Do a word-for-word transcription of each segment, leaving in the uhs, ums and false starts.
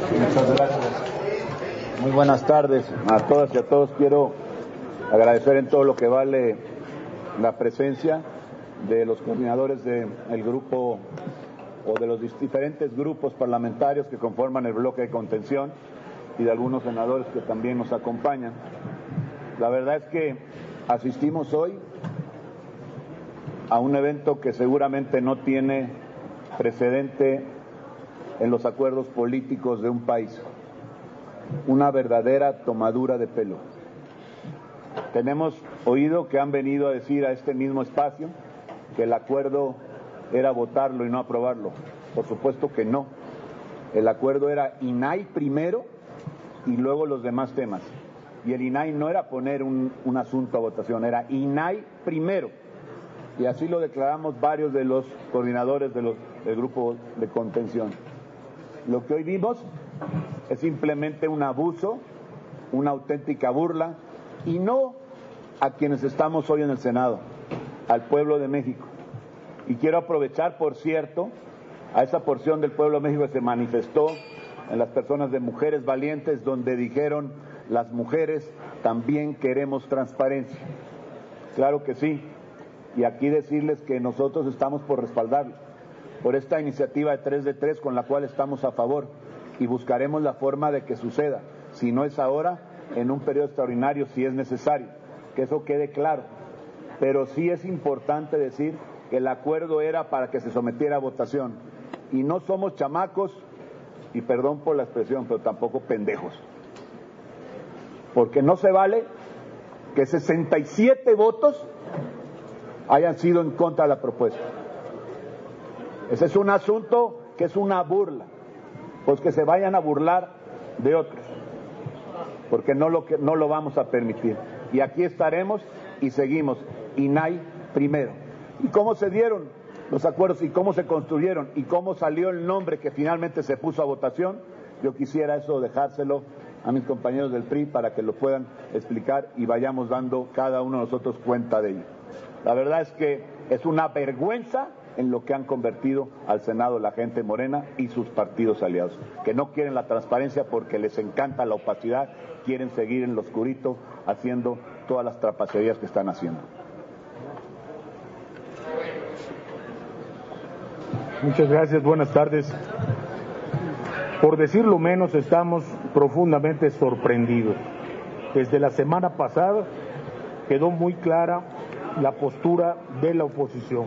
Muchas gracias. Muy buenas tardes a todas y a todos. Quiero agradecer en todo lo que vale la presencia de los coordinadores del grupo o de los diferentes grupos parlamentarios que conforman el bloque de contención y de algunos senadores que también nos acompañan. La verdad es que asistimos hoy a un evento que seguramente no tiene precedente en los acuerdos políticos de un país, una verdadera tomadura de pelo. Tenemos oído que han venido a decir a este mismo espacio que el acuerdo era votarlo y no aprobarlo. Por supuesto que no. El acuerdo era I N A I primero y luego los demás temas. Y el I N A I no era poner un, un asunto a votación, era I N A I primero. Y así lo declaramos varios de los coordinadores de los, del grupo de contención. Lo que hoy vimos es simplemente un abuso, una auténtica burla, y no a quienes estamos hoy en el Senado, al pueblo de México. Y quiero aprovechar, por cierto, a esa porción del pueblo de México que se manifestó en las personas de Mujeres Valientes, donde dijeron: las mujeres también queremos transparencia. Claro que sí, y aquí decirles que nosotros estamos por respaldarlo, por esta iniciativa de tres de tres con la cual estamos a favor, y buscaremos la forma de que suceda, si no es ahora, en un periodo extraordinario si es necesario, que eso quede claro. Pero sí es importante decir que el acuerdo era para que se sometiera a votación, y no somos chamacos, y perdón por la expresión, pero tampoco pendejos, porque no se vale que sesenta y siete votos hayan sido en contra de la propuesta. Ese es un asunto que es una burla, pues que se vayan a burlar de otros, porque no lo, no lo vamos a permitir. Y aquí estaremos y seguimos, I N A I primero. ¿Y cómo se dieron los acuerdos y cómo se construyeron y cómo salió el nombre que finalmente se puso a votación? Yo quisiera eso dejárselo a mis compañeros del P R I para que lo puedan explicar y vayamos dando cada uno de nosotros cuenta de ello. La verdad es que es una vergüenza en lo que han convertido al Senado la gente morena y sus partidos aliados, que no quieren la transparencia porque les encanta la opacidad, quieren seguir en lo oscurito haciendo todas las trapacerías que están haciendo. Muchas gracias, buenas tardes. Por decirlo menos, estamos profundamente sorprendidos. Desde la semana pasada quedó muy clara la postura de la oposición.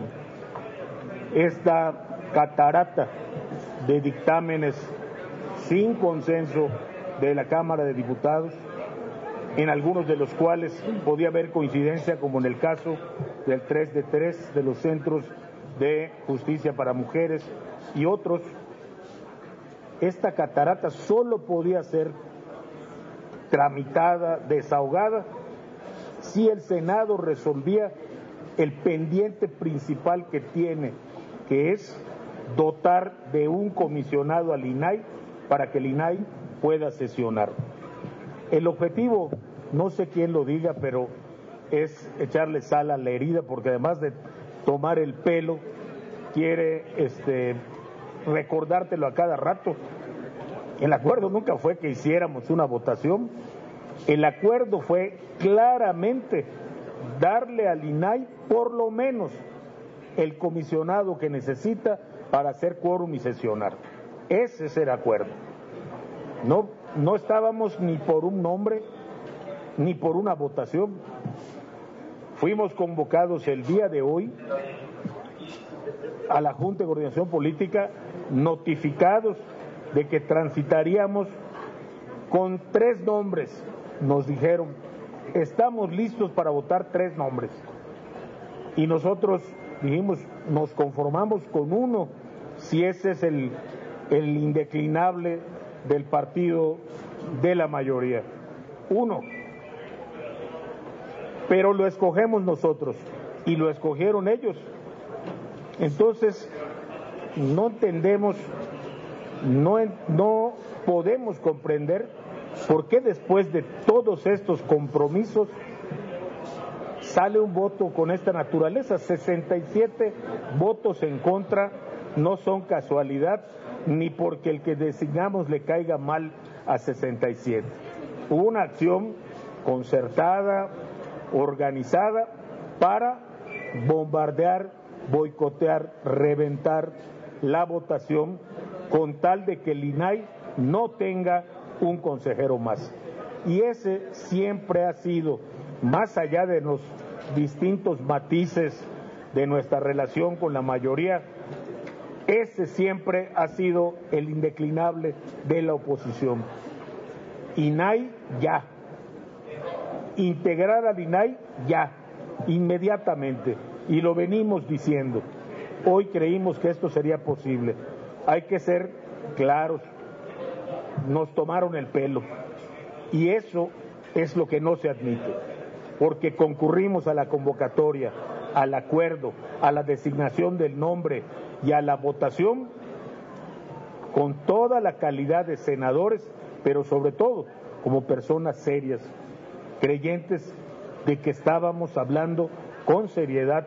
Esta catarata de dictámenes sin consenso de la Cámara de Diputados, en algunos de los cuales podía haber coincidencia, como en el caso del tres de tres de los centros de justicia para mujeres y otros. Esta catarata solo podía ser tramitada, desahogada, si el Senado resolvía el pendiente principal que tiene, que es dotar de un comisionado al I N A I para que el I N A I pueda sesionar. El objetivo, no sé quién lo diga, pero es echarle sal a la herida, porque además de tomar el pelo, quiere este, recordártelo a cada rato. El acuerdo nunca fue que hiciéramos una votación, el acuerdo fue claramente darle al I N A I por lo menos el comisionado que necesita para hacer quórum y sesionar. Ese es el acuerdo. No, no estábamos ni por un nombre, ni por una votación. Fuimos convocados el día de hoy a la Junta de Coordinación Política, notificados de que transitaríamos con tres nombres. Nos dijeron: estamos listos para votar tres nombres. Y nosotros dijimos: nos conformamos con uno, si ese es el, el indeclinable del partido de la mayoría. Uno. Pero lo escogemos nosotros y lo escogieron ellos. Entonces, no entendemos, no, no podemos comprender por qué después de todos estos compromisos sale un voto con esta naturaleza. Sesenta y siete votos en contra no son casualidad, ni porque el que designamos le caiga mal a sesenta y siete. Hubo una acción concertada, organizada, para bombardear, boicotear, reventar la votación con tal de que el I N A I no tenga un consejero más. Y ese siempre ha sido, más allá de los distintos matices de nuestra relación con la mayoría, ese siempre ha sido el indeclinable de la oposición. I N A I ya. Integrar al I N A I ya, inmediatamente. Y lo venimos diciendo. Hoy creímos que esto sería posible. Hay que ser claros. Nos tomaron el pelo. Y eso es lo que no se admite. Porque concurrimos a la convocatoria, al acuerdo, a la designación del nombre y a la votación con toda la calidad de senadores, pero sobre todo como personas serias, creyentes de que estábamos hablando con seriedad,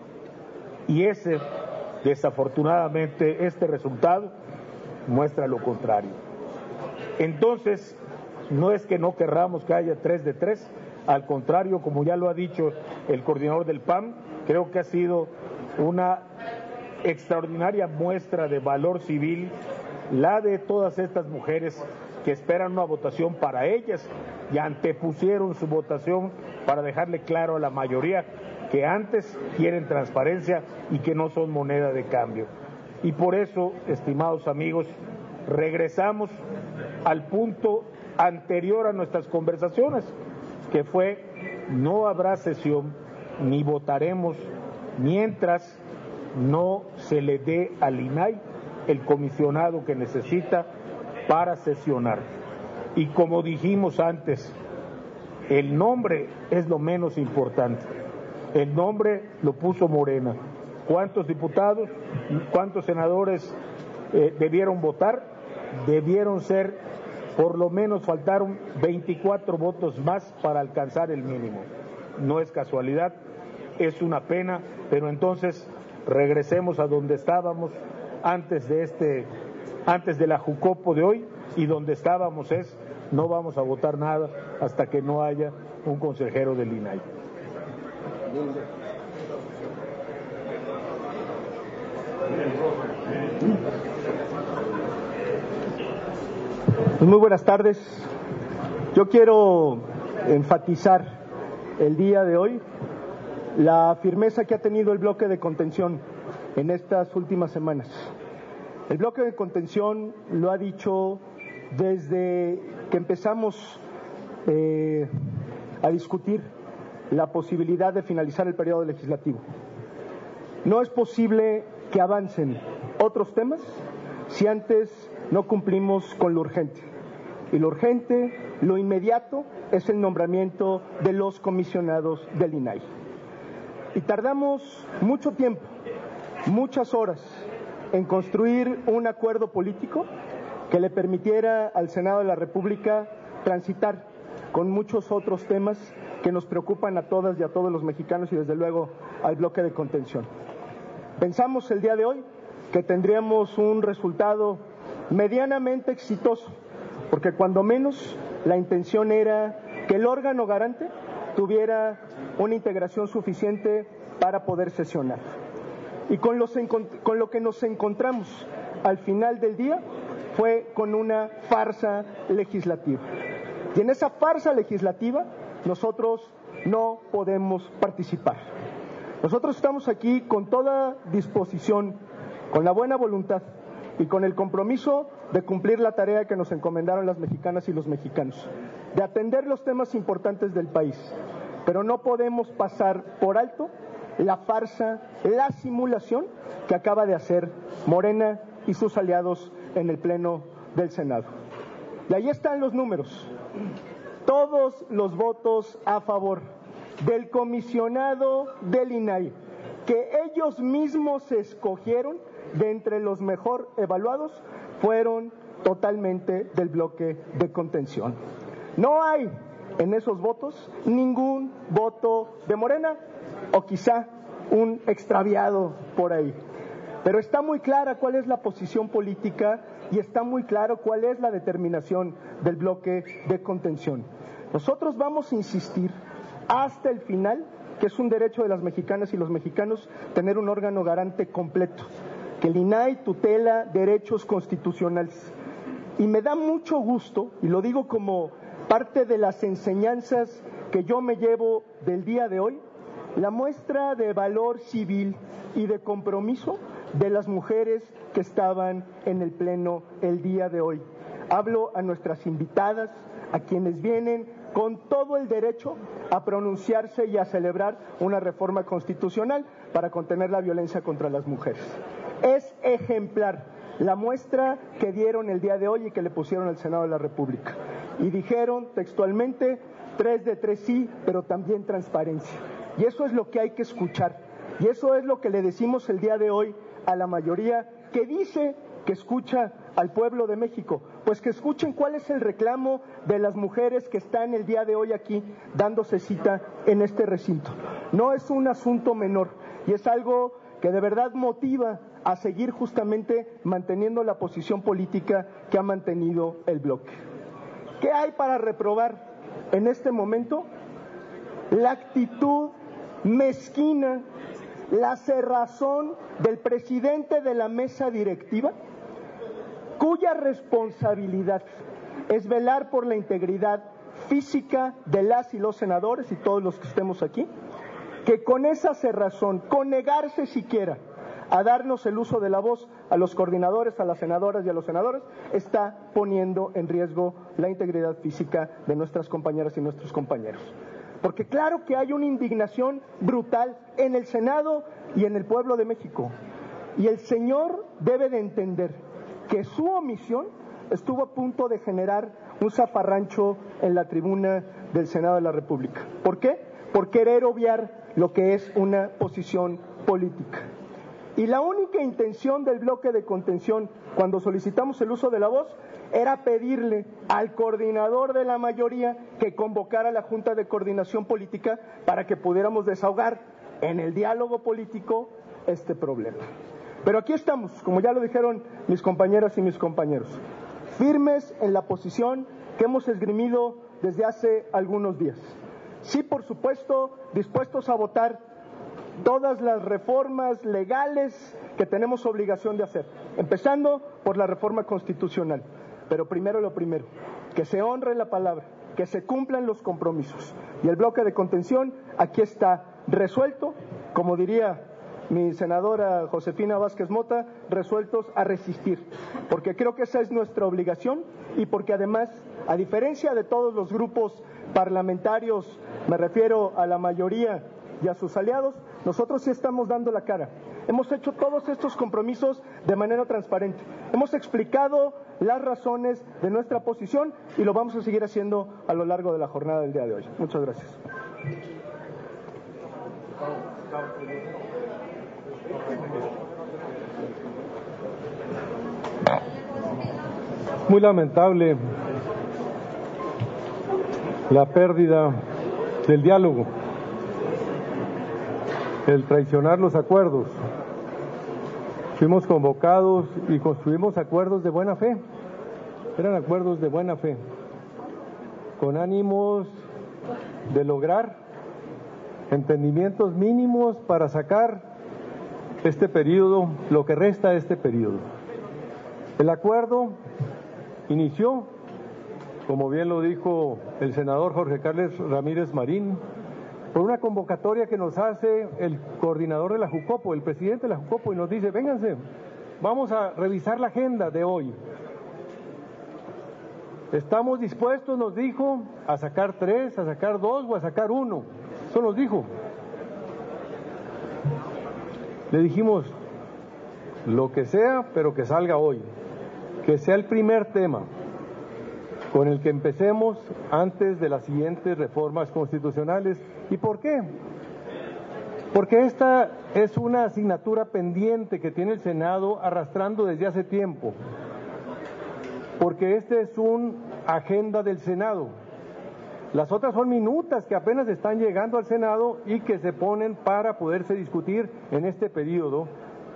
y ese, desafortunadamente, este resultado muestra lo contrario. Entonces, no es que no querramos que haya tres de tres, al contrario, como ya lo ha dicho el coordinador del P A M, creo que ha sido una extraordinaria muestra de valor civil la de todas estas mujeres que esperan una votación para ellas y antepusieron su votación para dejarle claro a la mayoría que antes quieren transparencia y que no son moneda de cambio. Y por eso, estimados amigos, regresamos al punto anterior a nuestras conversaciones, que fue: no habrá sesión ni votaremos mientras no se le dé al I N A I el comisionado que necesita para sesionar. Y como dijimos antes, el nombre es lo menos importante. El nombre lo puso Morena. ¿Cuántos diputados, cuántos senadores eh, debieron votar? Debieron ser, por lo menos faltaron veinticuatro votos más para alcanzar el mínimo. No es casualidad, es una pena, pero entonces regresemos a donde estábamos antes de este, antes de la Jucopo de hoy, y donde estábamos es: no vamos a votar nada hasta que no haya un consejero del I N A I. Pues muy buenas tardes. Yo quiero enfatizar el día de hoy la firmeza que ha tenido el bloque de contención en estas últimas semanas. El bloque de contención lo ha dicho desde que empezamos eh, a discutir la posibilidad de finalizar el periodo legislativo. No es posible que avancen otros temas si antes no cumplimos con lo urgente. Y lo urgente, lo inmediato, es el nombramiento de los comisionados del I N A I. Y tardamos mucho tiempo, muchas horas, en construir un acuerdo político que le permitiera al Senado de la República transitar con muchos otros temas que nos preocupan a todas y a todos los mexicanos, y desde luego al bloque de contención. Pensamos el día de hoy que tendríamos un resultado medianamente exitoso, porque cuando menos la intención era que el órgano garante tuviera una integración suficiente para poder sesionar. Y con, los, con lo que nos encontramos al final del día fue con una farsa legislativa. Y en esa farsa legislativa nosotros no podemos participar. Nosotros estamos aquí con toda disposición, con la buena voluntad y con el compromiso de cumplir la tarea que nos encomendaron las mexicanas y los mexicanos, de atender los temas importantes del país, pero no podemos pasar por alto la farsa, la simulación que acaba de hacer Morena y sus aliados en el Pleno del Senado. Y ahí están los números. Todos los votos a favor del comisionado del I N A I, que ellos mismos escogieron de entre los mejor evaluados, fueron totalmente del bloque de contención. No hay en esos votos ningún voto de Morena, o quizá un extraviado por ahí. Pero está muy clara cuál es la posición política y está muy claro cuál es la determinación del bloque de contención. Nosotros vamos a insistir hasta el final que es un derecho de las mexicanas y los mexicanos tener un órgano garante completo, que el I N A I tutela derechos constitucionales. Y me da mucho gusto, y lo digo como parte de las enseñanzas que yo me llevo del día de hoy, la muestra de valor civil y de compromiso de las mujeres que estaban en el Pleno el día de hoy. Hablo a nuestras invitadas, a quienes vienen con todo el derecho a pronunciarse y a celebrar una reforma constitucional para contener la violencia contra las mujeres. Es ejemplar la muestra que dieron el día de hoy y que le pusieron al Senado de la República. Y dijeron textualmente, tres de tres sí, pero también transparencia. Y eso es lo que hay que escuchar. Y eso es lo que le decimos el día de hoy a la mayoría que dice que escucha al pueblo de México, pues que escuchen cuál es el reclamo de las mujeres que están el día de hoy aquí dándose cita en este recinto. No es un asunto menor y es algo que de verdad motiva a seguir justamente manteniendo la posición política que ha mantenido el bloque. ¿Qué hay para reprobar en este momento? La actitud mezquina, la cerrazón del presidente de la mesa directiva, cuya responsabilidad es velar por la integridad física de las y los senadores y todos los que estemos aquí, que con esa cerrazón, con negarse siquiera a darnos el uso de la voz a los coordinadores, a las senadoras y a los senadores, está poniendo en riesgo la integridad física de nuestras compañeras y nuestros compañeros. Porque claro que hay una indignación brutal en el Senado y en el pueblo de México. Y el señor debe de entender que su omisión estuvo a punto de generar un zafarrancho en la tribuna del Senado de la República. ¿Por qué? Por querer obviar lo que es una posición política. Y la única intención del bloque de contención cuando solicitamos el uso de la voz era pedirle al coordinador de la mayoría que convocara la Junta de Coordinación Política para que pudiéramos desahogar en el diálogo político este problema. Pero aquí estamos, como ya lo dijeron mis compañeras y mis compañeros, firmes en la posición que hemos esgrimido desde hace algunos días. Sí, por supuesto, dispuestos a votar todas las reformas legales que tenemos obligación de hacer, empezando por la reforma constitucional. Pero primero lo primero, que se honre la palabra, que se cumplan los compromisos. Y el bloque de contención aquí está resuelto, como diría mi senadora Josefina Vázquez Mota, resueltos a resistir, porque creo que esa es nuestra obligación y porque además, a diferencia de todos los grupos parlamentarios, me refiero a la mayoría y a sus aliados, nosotros sí estamos dando la cara. Hemos hecho todos estos compromisos de manera transparente. Hemos explicado las razones de nuestra posición y lo vamos a seguir haciendo a lo largo de la jornada del día de hoy. Muchas gracias. Muy lamentable la pérdida del diálogo, el traicionar los acuerdos. Fuimos convocados y construimos acuerdos de buena fe, eran acuerdos de buena fe, con ánimos de lograr entendimientos mínimos para sacar este periodo, lo que resta de este periodo. El acuerdo inició, como bien lo dijo el senador Jorge Carlos Ramírez Marín, por una convocatoria que nos hace el coordinador de la Jucopo, el presidente de la Jucopo, y nos dice, vénganse, vamos a revisar la agenda de hoy. Estamos dispuestos, nos dijo, a sacar tres, a sacar dos o a sacar uno. Eso nos dijo. Le dijimos, lo que sea, pero que salga hoy. Que sea el primer tema con el que empecemos antes de las siguientes reformas constitucionales. ¿Y por qué? Porque esta es una asignatura pendiente que tiene el Senado arrastrando desde hace tiempo. Porque este es una agenda del Senado. Las otras son minutas que apenas están llegando al Senado y que se ponen para poderse discutir en este periodo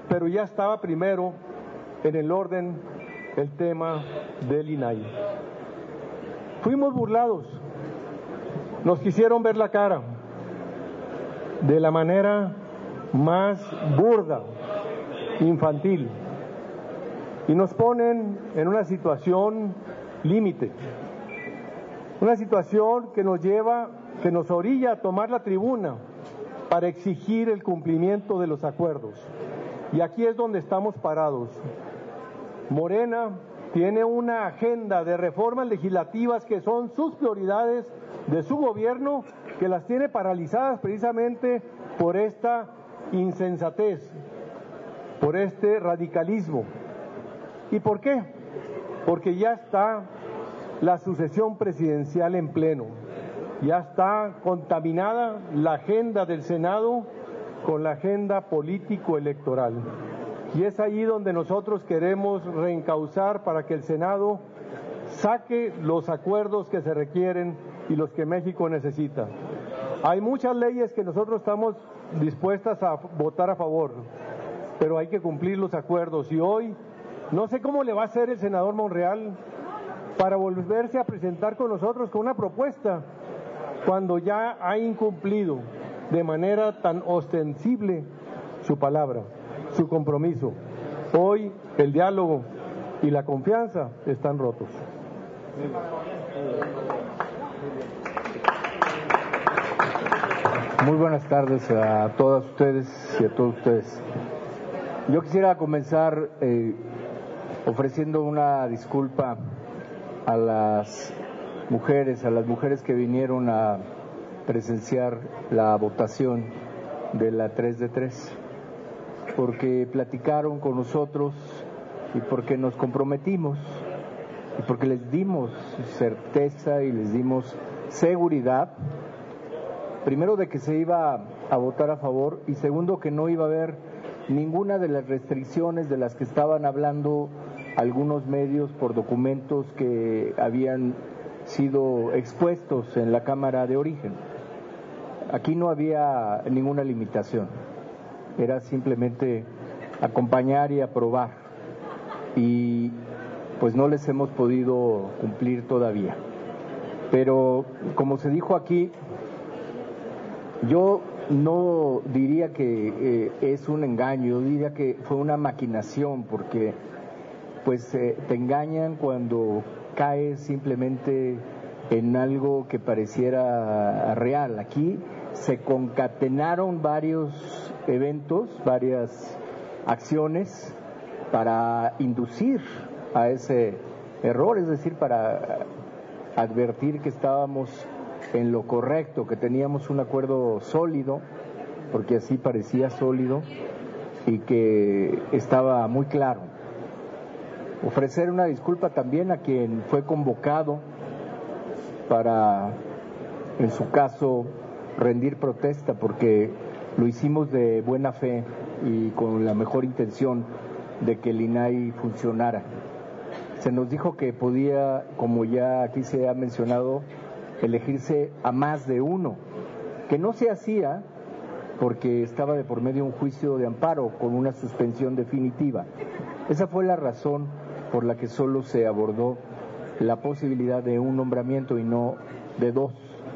pero ya estaba primero en el orden el tema del I N A I. Fuimos burlados, nos quisieron ver la cara de la manera más burda, infantil, y nos ponen en una situación límite, una situación que nos lleva, que nos orilla a tomar la tribuna para exigir el cumplimiento de los acuerdos. Y aquí es donde estamos parados. Morena tiene una agenda de reformas legislativas que son sus prioridades de su gobierno, que las tiene paralizadas precisamente por esta insensatez, por este radicalismo. ¿Y por qué? Porque ya está la sucesión presidencial en pleno, ya está contaminada la agenda del Senado con la agenda político-electoral. Y es ahí donde nosotros queremos reencauzar para que el Senado saque los acuerdos que se requieren y los que México necesita. Hay muchas leyes que nosotros estamos dispuestas a votar a favor, pero hay que cumplir los acuerdos. Y hoy, no sé cómo le va a hacer el senador Monreal para volverse a presentar con nosotros con una propuesta, cuando ya ha incumplido de manera tan ostensible su palabra, su compromiso. Hoy el diálogo y la confianza están rotos. Muy buenas tardes a todas ustedes y a todos ustedes. Yo quisiera comenzar eh, ofreciendo una disculpa a las mujeres, a las mujeres que vinieron a presenciar la votación de la tres de tres, porque platicaron con nosotros y porque nos comprometimos y porque les dimos certeza y les dimos seguridad, primero de que se iba a votar a favor y segundo que no iba a haber ninguna de las restricciones de las que estaban hablando algunos medios por documentos que habían sido expuestos en la Cámara de Origen. Aquí no había ninguna limitación, era simplemente acompañar y aprobar, y pues no les hemos podido cumplir todavía. Pero como se dijo aquí, yo no diría que eh, es un engaño, yo diría que fue una maquinación, porque pues eh, te engañan cuando caes simplemente en algo que pareciera real. Aquí se concatenaron varios eventos, varias acciones para inducir a ese error, es decir, para advertir que estábamos en lo correcto, que teníamos un acuerdo sólido, porque así parecía sólido, y que estaba muy claro. Ofrecer una disculpa también a quien fue convocado para, en su caso, rendir protesta, porque lo hicimos de buena fe y con la mejor intención de que el I N A I funcionara. Se nos dijo que podía, como ya aquí se ha mencionado, elegirse a más de uno, que no se hacía porque estaba de por medio un juicio de amparo con una suspensión definitiva. Esa fue la razón por la que solo se abordó la posibilidad de un nombramiento y no de dos,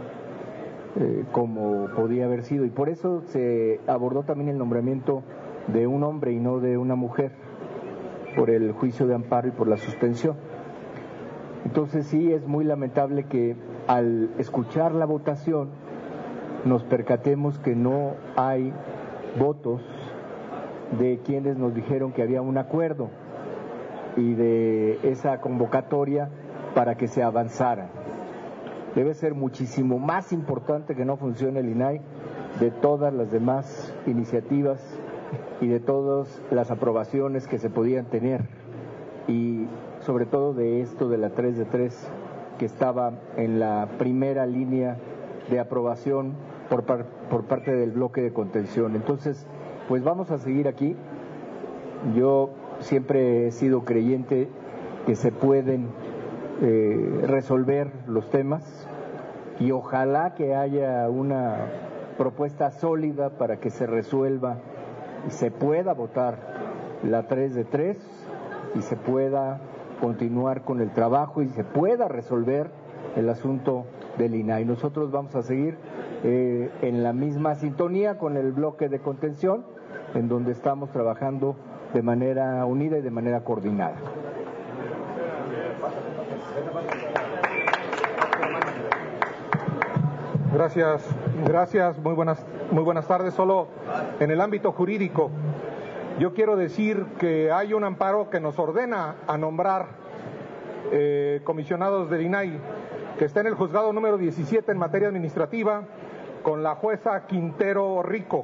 eh, como podía haber sido, y por eso se abordó también el nombramiento de un hombre y no de una mujer, por el juicio de amparo y por la suspensión. Entonces sí es muy lamentable que al escuchar la votación nos percatemos que no hay votos de quienes nos dijeron que había un acuerdo y de esa convocatoria para que se avanzara. Debe ser muchísimo más importante que no funcione el I N A I de todas las demás iniciativas y de todas las aprobaciones que se podían tener, y sobre todo de esto de la tres de tres, que estaba en la primera línea de aprobación por, par, por parte del bloque de contención. Entonces, pues vamos a seguir aquí. Yo siempre he sido creyente que se pueden eh, resolver los temas, y ojalá que haya una propuesta sólida para que se resuelva y se pueda votar la tres de tres y se pueda continuar con el trabajo y se pueda resolver el asunto del I N A I. Nosotros vamos a seguir eh, en la misma sintonía con el bloque de contención, en donde estamos trabajando de manera unida y de manera coordinada. Gracias, gracias, muy buenas, muy buenas tardes. Solo en el ámbito jurídico, yo quiero decir que hay un amparo que nos ordena a nombrar eh, comisionados del I N A I, que está en el juzgado número diecisiete en materia administrativa, con la jueza Quintero Rico.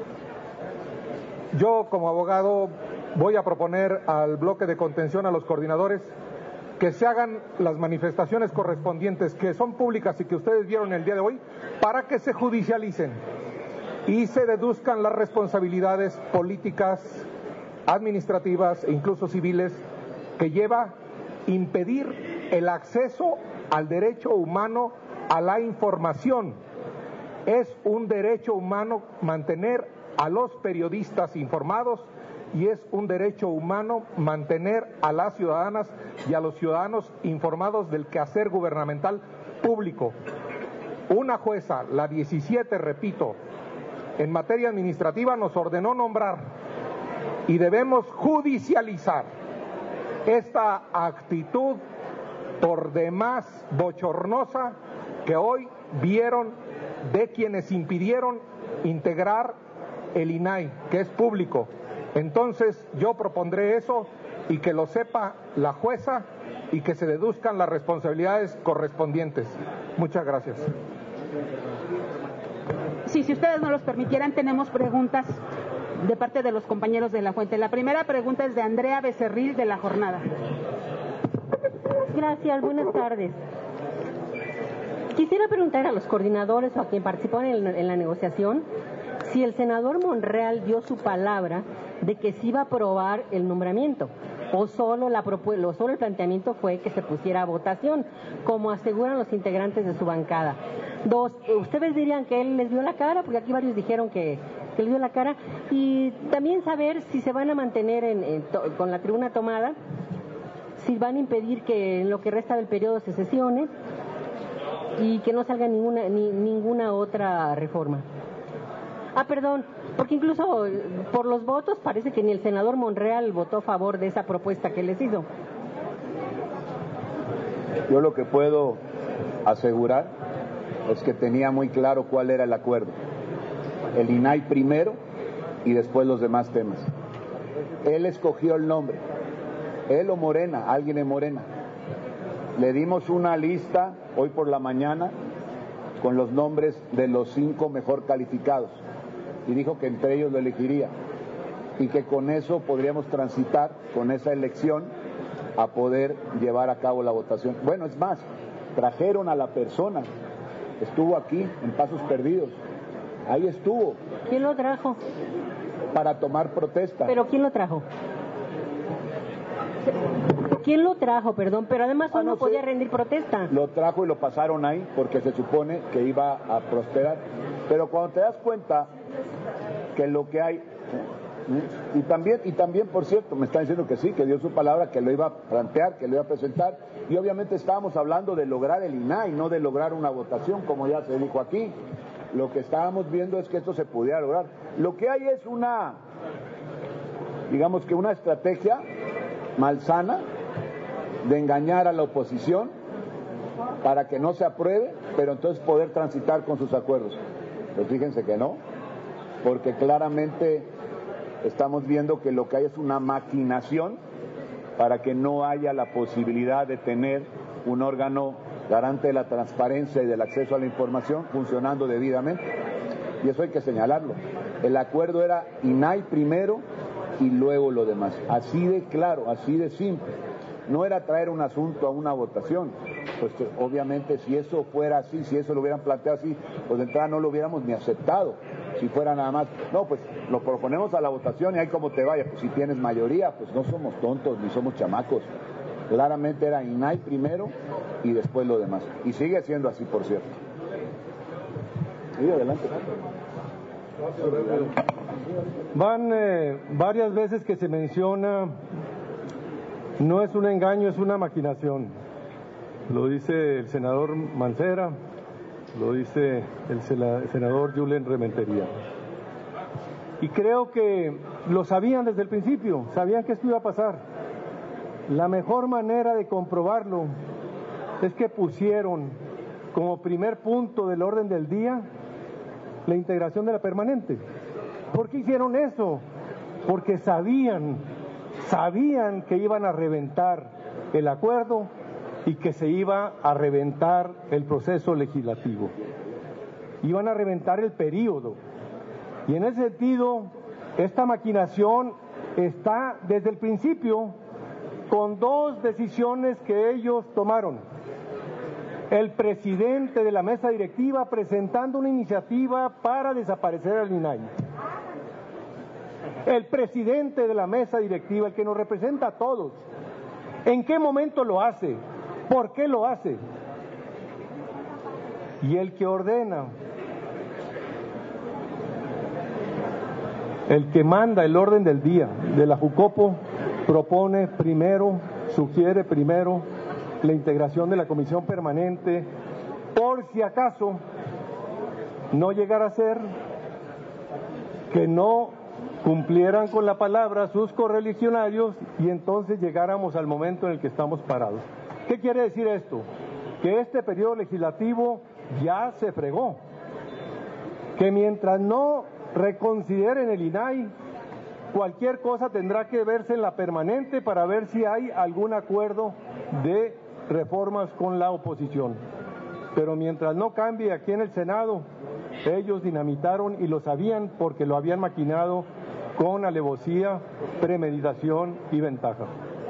Yo, como abogado, voy a proponer al bloque de contención, a los coordinadores, que se hagan las manifestaciones correspondientes, que son públicas y que ustedes vieron el día de hoy, para que se judicialicen y se deduzcan las responsabilidades políticas, administrativas e incluso civiles que lleva impedir el acceso al derecho humano a la información. Es un derecho humano mantener a los periodistas informados y es un derecho humano mantener a las ciudadanas y a los ciudadanos informados del quehacer gubernamental público. Una jueza, la diecisiete, repito, en materia administrativa nos ordenó nombrar y debemos judicializar esta actitud por demás bochornosa que hoy vieron de quienes impidieron integrar el I N A I, que es público. Entonces yo propondré eso y que lo sepa la jueza y que se deduzcan las responsabilidades correspondientes. Muchas gracias. Sí, si ustedes no los permitieran, tenemos preguntas de parte de los compañeros de La Fuente. La primera pregunta es de Andrea Becerril, de La Jornada. Gracias, buenas tardes. Quisiera preguntar a los coordinadores o a quien participó en, el, en la negociación si el senador Monreal dio su palabra de que se iba a aprobar el nombramiento o solo, la propu- solo el planteamiento fue que se pusiera a votación, como aseguran los integrantes de su bancada. Dos, ¿ustedes dirían que él les dio la cara? Porque aquí varios dijeron que, que les dio la cara. Y también saber si se van a mantener en, en to- con la tribuna tomada, si van a impedir que en lo que resta del periodo se sesione y que no salga ninguna ni, ninguna otra reforma. Ah, perdón, porque incluso por los votos parece que ni el senador Monreal votó a favor de esa propuesta que les hizo. Yo lo que puedo asegurar es que tenía muy claro cuál era el acuerdo. El I N A I primero y después los demás temas. Él escogió el nombre. Él o Morena, alguien en Morena. Le dimos una lista hoy por la mañana con los nombres de los cinco mejor calificados y dijo que entre ellos lo elegiría y que con eso podríamos transitar, con esa elección, a poder llevar a cabo la votación. Bueno, es más, trajeron a la persona, estuvo aquí en Pasos Perdidos, ahí estuvo. ¿Quién lo trajo? Para tomar protesta. ¿Pero quién lo trajo? ¿Quién lo trajo, perdón? Pero además Ah, uno no podía sé. rendir protesta. Lo trajo y lo pasaron ahí porque se supone que iba a prosperar. Pero cuando te das cuenta que lo que hay, y también, y también por cierto, me están diciendo que sí, que dio su palabra, que lo iba a plantear, que lo iba a presentar, y obviamente estábamos hablando de lograr el I N A I, no de lograr una votación, como ya se dijo aquí. Lo que estábamos viendo es que esto se pudiera lograr. Lo que hay es una, digamos que una estrategia malsana de engañar a la oposición para que no se apruebe, pero entonces poder transitar con sus acuerdos. Pues fíjense que no, porque claramente estamos viendo que lo que hay es una maquinación para que no haya la posibilidad de tener un órgano garante de la transparencia y del acceso a la información funcionando debidamente. Y eso hay que señalarlo. El acuerdo era I N A I primero y luego lo demás. Así de claro, así de simple. No era traer un asunto a una votación. Pues que, obviamente si eso fuera así, si eso lo hubieran planteado así, pues de entrada no lo hubiéramos ni aceptado. Si fuera nada más, no, pues lo proponemos a la votación y ahí como te vaya. Pues si tienes mayoría, pues no somos tontos ni somos chamacos. Claramente era I N A I primero y después lo demás. Y sigue siendo así, por cierto. Sí, adelante. Van eh, varias veces que se menciona, no es un engaño, es una maquinación. Lo dice el senador Mancera, lo dice el senador Julen Rementería. Y creo que lo sabían desde el principio, sabían que esto iba a pasar. La mejor manera de comprobarlo es que pusieron como primer punto del orden del día la integración de la permanente. ¿Por qué hicieron eso? Porque sabían, sabían que iban a reventar el acuerdo y que se iba a reventar el proceso legislativo. Iban a reventar el período. Y en ese sentido, esta maquinación está desde el principio con dos decisiones que ellos tomaron. El presidente de la mesa directiva presentando una iniciativa para desaparecer al I N A I. El presidente de la mesa directiva, el que nos representa a todos. ¿En qué momento lo hace? ¿Por qué lo hace? Y el que ordena, el que manda el orden del día de la Jucopo, propone primero, sugiere primero la integración de la comisión permanente, por si acaso no llegara a ser que no cumplieran con la palabra sus correligionarios y entonces llegáramos al momento en el que estamos parados. ¿Qué quiere decir esto? Que este periodo legislativo ya se fregó, que mientras no reconsideren el I N A I, cualquier cosa tendrá que verse en la permanente para ver si hay algún acuerdo de reformas con la oposición. Pero mientras no cambie aquí en el Senado, ellos dinamitaron y lo sabían porque lo habían maquinado con alevosía, premeditación y ventaja.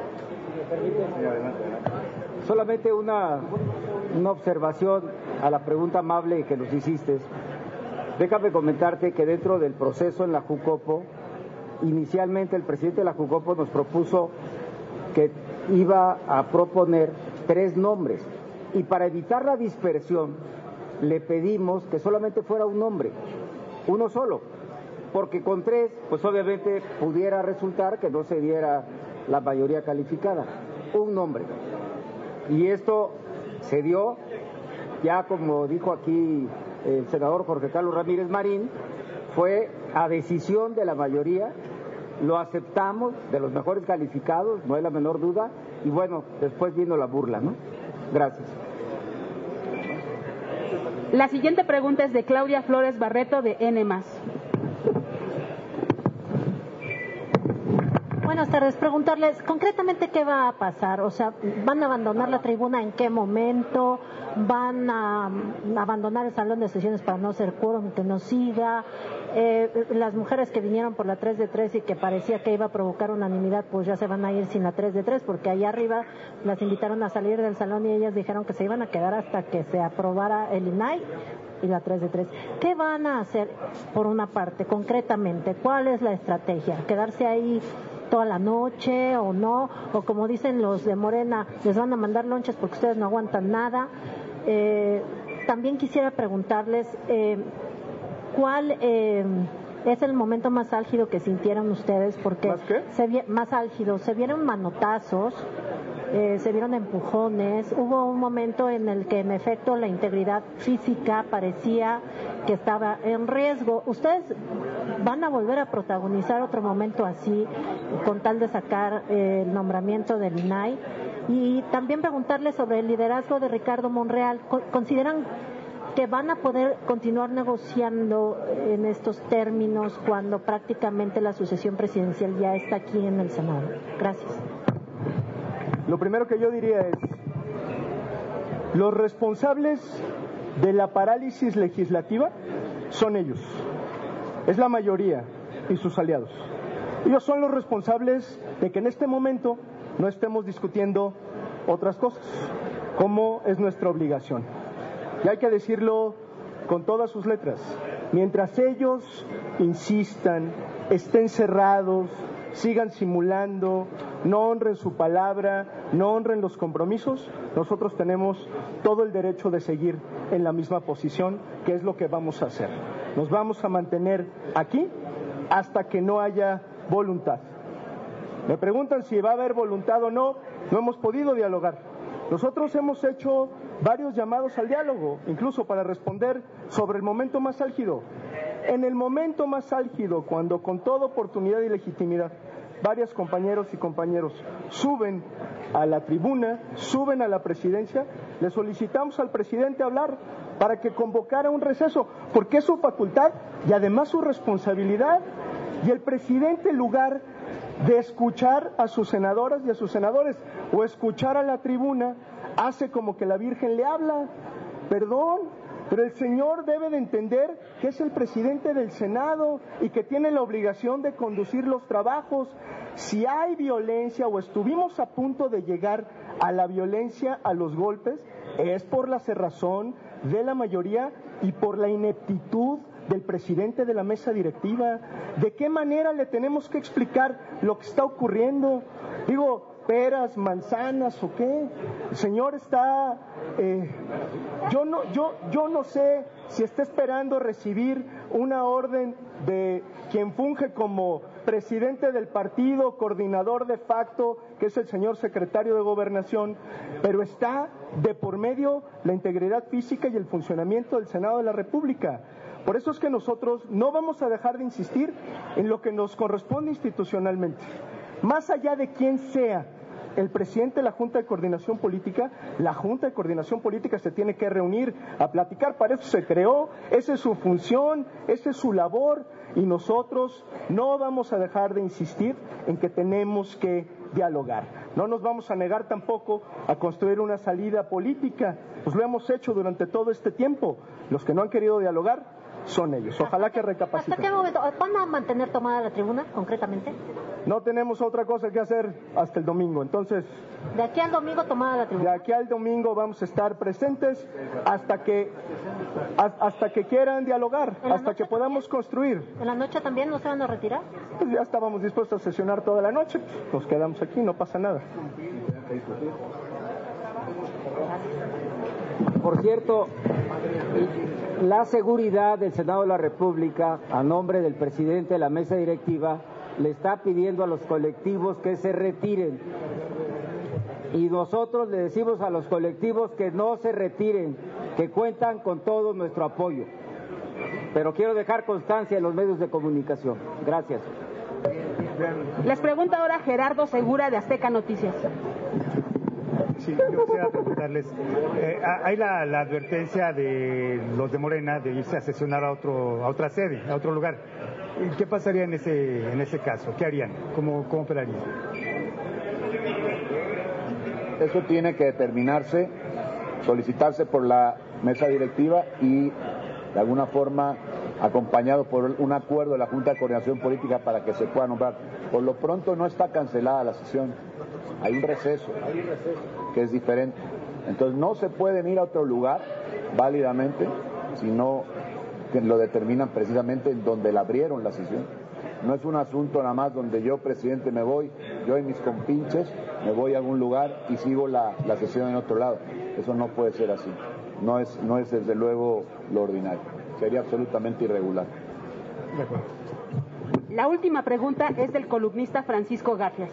Solamente una, una observación a la pregunta amable que nos hiciste. Déjame comentarte que dentro del proceso en la Jucopo, inicialmente el presidente de la Jucopo nos propuso que iba a proponer tres nombres y para evitar la dispersión le pedimos que solamente fuera un nombre, uno solo, porque con tres pues obviamente pudiera resultar que no se diera la mayoría calificada, un nombre. Y esto se dio, ya como dijo aquí el senador Jorge Carlos Ramírez Marín, fue a decisión de la mayoría, lo aceptamos, de los mejores calificados, no hay la menor duda, y bueno, después vino la burla, ¿no? Gracias. La siguiente pregunta es de Claudia Flores Barreto, de N más. Buenas tardes. Preguntarles concretamente qué va a pasar. O sea, ¿van a abandonar la tribuna en qué momento? ¿Van a abandonar el salón de sesiones para no hacer quórum, que no siga? Eh, las mujeres que vinieron por la tres de tres y que parecía que iba a provocar unanimidad, pues ya se van a ir sin la tres de tres, porque allá arriba las invitaron a salir del salón y ellas dijeron que se iban a quedar hasta que se aprobara el I N A I y la tres de tres. ¿Qué van a hacer por una parte, concretamente? ¿Cuál es la estrategia? ¿Quedarse ahí toda la noche o no? O como dicen los de Morena, les van a mandar lonches porque ustedes no aguantan nada. Eh, también quisiera preguntarles eh, cuál eh, es el momento más álgido que sintieron ustedes, porque ¿Más qué? Se, más álgido, se vieron manotazos, eh, se vieron empujones, hubo un momento en el que en efecto la integridad física parecía que estaba en riesgo. ¿Ustedes van a volver a protagonizar otro momento así con tal de sacar eh, el nombramiento del I N A I? Y también preguntarles sobre el liderazgo de Ricardo Monreal. ¿Consideran que van a poder continuar negociando en estos términos cuando prácticamente la sucesión presidencial ya está aquí en el Senado? Gracias. Lo primero que yo diría es, los responsables de la parálisis legislativa son ellos, es la mayoría y sus aliados. Ellos son los responsables de que en este momento no estemos discutiendo otras cosas, como es nuestra obligación. Y hay que decirlo con todas sus letras. Mientras ellos insistan, estén cerrados, sigan simulando, no honren su palabra, no honren los compromisos, nosotros tenemos todo el derecho de seguir en la misma posición, que es lo que vamos a hacer. Nos vamos a mantener aquí hasta que no haya voluntad. Me preguntan si va a haber voluntad o no, no hemos podido dialogar. Nosotros hemos hecho varios llamados al diálogo, incluso para responder sobre el momento más álgido. En el momento más álgido, cuando con toda oportunidad y legitimidad, varios compañeros y compañeros suben a la tribuna, suben a la presidencia, le solicitamos al presidente hablar para que convocara un receso, porque es su facultad y además su responsabilidad. Y el presidente, en lugar de escuchar a sus senadoras y a sus senadores o escuchar a la tribuna, hace como que la Virgen le habla. Perdón, pero el señor debe de entender que es el presidente del Senado y que tiene la obligación de conducir los trabajos. Si hay violencia o estuvimos a punto de llegar a la violencia, a los golpes, es por la cerrazón de la mayoría y por la ineptitud del presidente de la mesa directiva. ¿De qué manera le tenemos que explicar lo que está ocurriendo? Digo, peras, manzanas o qué. El señor está, eh, yo no, yo, yo no sé si está esperando recibir una orden de quien funge como presidente del partido, coordinador de facto, que es el señor secretario de Gobernación, pero está de por medio la integridad física y el funcionamiento del Senado de la República. Por eso es que nosotros no vamos a dejar de insistir en lo que nos corresponde institucionalmente. Más allá de quién sea el presidente de la Junta de Coordinación Política, la Junta de Coordinación Política se tiene que reunir a platicar, para eso se creó, esa es su función, esa es su labor, y nosotros no vamos a dejar de insistir en que tenemos que dialogar. No nos vamos a negar tampoco a construir una salida política, pues lo hemos hecho durante todo este tiempo. Los que no han querido dialogar son ellos. Ojalá que recapaciten. ¿Hasta qué momento van a mantener tomada la tribuna, concretamente? No tenemos otra cosa que hacer hasta el domingo, entonces... De aquí al domingo tomada la tribuna. De aquí al domingo vamos a estar presentes hasta que hasta que quieran dialogar, hasta que podamos también? construir. ¿En la noche también no se van a retirar? Pues ya estábamos dispuestos a sesionar toda la noche, nos quedamos aquí, no pasa nada. Por cierto, la seguridad del Senado de la República, a nombre del presidente de la mesa directiva, le está pidiendo a los colectivos que se retiren. Y nosotros le decimos a los colectivos que no se retiren, que cuentan con todo nuestro apoyo. Pero quiero dejar constancia en los medios de comunicación. Gracias. Les pregunta ahora Gerardo Segura de Azteca Noticias. Sí, yo quisiera preguntarles, eh, hay la, la advertencia de los de Morena de irse a sesionar a otro a otra sede, a otro lugar. ¿Qué pasaría en ese en ese caso? ¿Qué harían? ¿Cómo, cómo operarían? Eso tiene que determinarse, solicitarse por la mesa directiva y de alguna forma acompañado por un acuerdo de la Junta de Coordinación Política para que se pueda nombrar. Por lo pronto no está cancelada la sesión, hay un receso, que es diferente. Entonces no se pueden ir a otro lugar válidamente, sino que lo determinan precisamente en donde la abrieron la sesión. No es un asunto nada más donde yo, presidente, me voy, yo y mis compinches, me voy a algún lugar y sigo la, la sesión en otro lado. Eso no puede ser así. No es, no es desde luego lo ordinario. Sería absolutamente irregular. De acuerdo. La última pregunta es del columnista Francisco Garfias.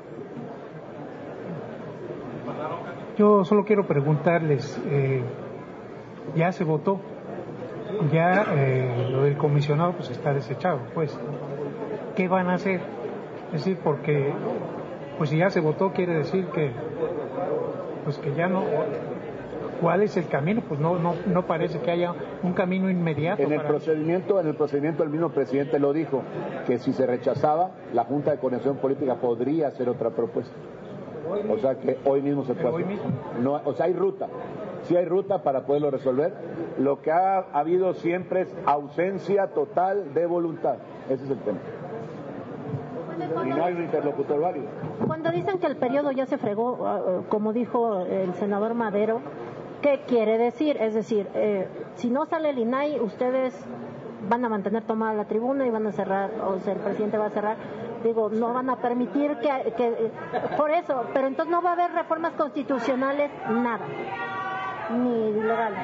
Yo solo quiero preguntarles, eh, ya se votó, ya eh, lo del comisionado pues está desechado, pues, ¿qué van a hacer? Es decir, porque pues si ya se votó quiere decir que pues que ya no, ¿cuál es el camino? Pues no no no parece que haya un camino inmediato. En el para... procedimiento, en el procedimiento el mismo presidente lo dijo, que si se rechazaba, la Junta de Coordinación Política podría hacer otra propuesta. O sea que hoy mismo se puede hacer. Hoy mismo. No, o sea, hay ruta. Sí hay ruta para poderlo resolver. Lo que ha habido siempre es ausencia total de voluntad. Ese es el tema. Y no hay un interlocutor válido. Cuando dicen que el periodo ya se fregó, uh, como dijo el senador Madero, ¿qué quiere decir? Es decir, eh, si no sale el I N A I, ustedes van a mantener tomada la tribuna y van a cerrar, o sea, el presidente va a cerrar. Digo, no van a permitir que, que... Por eso, pero entonces no va a haber reformas constitucionales, nada. Ni legales.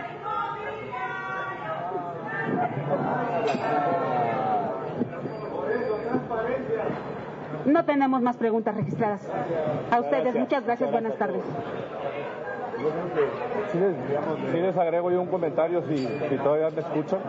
No tenemos más preguntas registradas. A ustedes, muchas gracias, buenas tardes. Si les, si les agrego yo un comentario, si, si todavía me escuchan.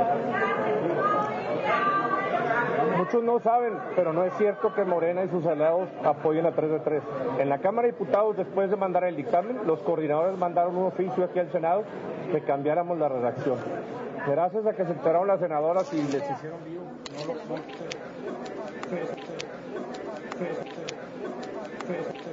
Muchos no saben, pero no es cierto que Morena y sus aliados apoyen a tres de tres. En la Cámara de Diputados, después de mandar el dictamen, los coordinadores mandaron un oficio aquí al Senado que cambiáramos la redacción. Gracias a que se enteraron las senadoras y les hicieron vivo. No lo, no.